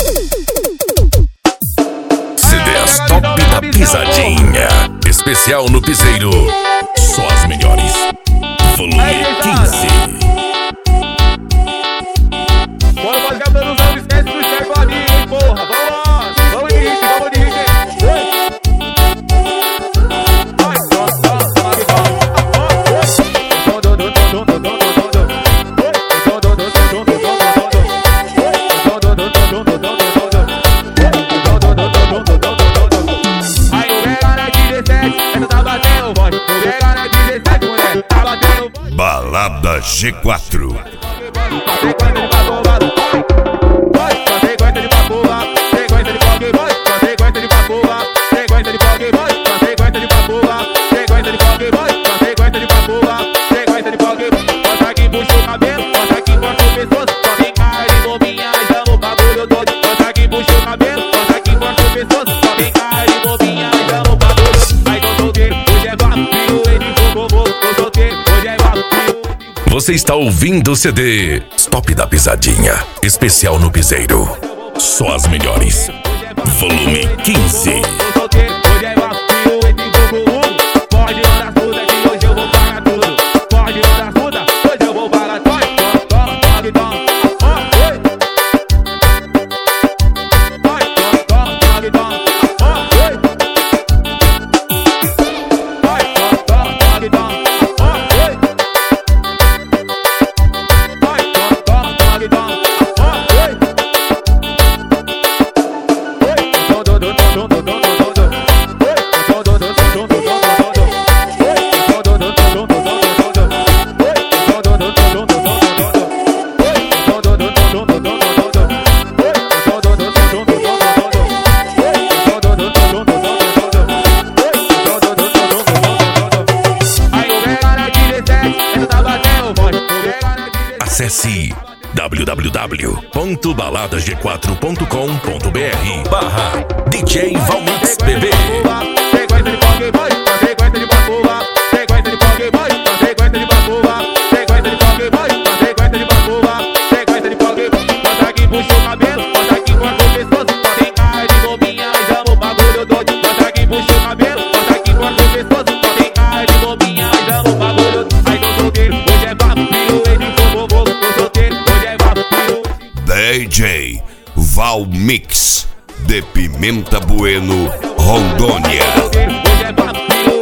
CDs top da pisadinha. Especial no piseiro. Só as melhores. Volume 15. Bora fazer a produção, não esquece do chefe ali, hein, porra. Vamos lá, vamos de hit, vamos de hit. Aí o Vega na 17, essa tá batendo forte. O Vega na 17, mulher, tá batendo forte. Balada G4. Sequência de pacola, vai, sequência de pacola, sequência de pog, vai, sequência de pacola, sequência de pog, vai, sequência de pacola, sequência de pog, vai, sequência de pacola, sequência de pog. Bota aqui, puxa o cabelo, bota aqui, corta o pescoço, só vem cara de bobinha, chama o bagulho todo. Bota aqui, puxa o cabelo, bota aqui, corta o pescoço, só vem cara de bobinha, chama o bagulho. Aí tô solteiro, hoje é vapo, fio, ele ficou, tô solteiro, hoje é vapo, fio. Você está ouvindo o CD Top da Pisadinha. Especial no piseiro. Só as melhores. Volume 15. Tô solteiro, hoje é vacilo, esse bumbum. Pode mandar puta que hoje eu vou pagar tudo. Pode mandar puta, hoje eu vou pagar tudo. Acesse www.baladasg4.com.br/DJ Valmix BB. Sequência de pog, vai, sequência de pacola, sequência de pog, vai, sequência de pacola, sequência de pog, vai, sequência de pacola, sequência de pog. Bota aqui, puxa o cabelo, bota aqui, corta o pescoço, só tem cara de bobinha, chama o bagulho doido. Bota aqui, puxa o cabelo, bota aqui, corta o pescoço, só tem cara de bobinha, chama o bagulho. Aí tô solteiro, hoje é vapo, fio, ele ficou bobo, tô solteiro, hoje é vapo, fio. DJ Valmix de Pimenta Bueno, Rondônia. Hoje é vapo, fio.